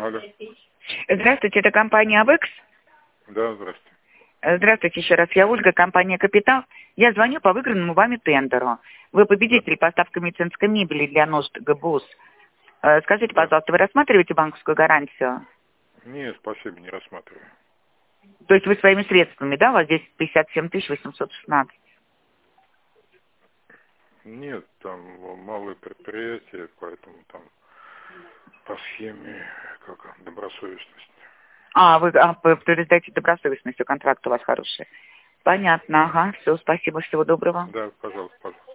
Алло. Здравствуйте, это компания «Авекс». Да, здравствуйте. Здравствуйте еще раз, я Ольга, компания «Капитал». Я звоню по выигранному вами тендеру. Вы победитель поставки медицинской мебели для нужд ГБУС. Скажите, пожалуйста, вы рассматриваете банковскую гарантию? Нет, спасибо, не рассматриваю. То есть вы своими средствами, да? У вас здесь 57 816. Нет, там малые предприятия, поэтому там по схеме добросовестности. Вы подтверждаете добросовестность, контракт у вас хороший. Понятно, ага. Все, спасибо, всего доброго. Да, пожалуйста, пожалуйста.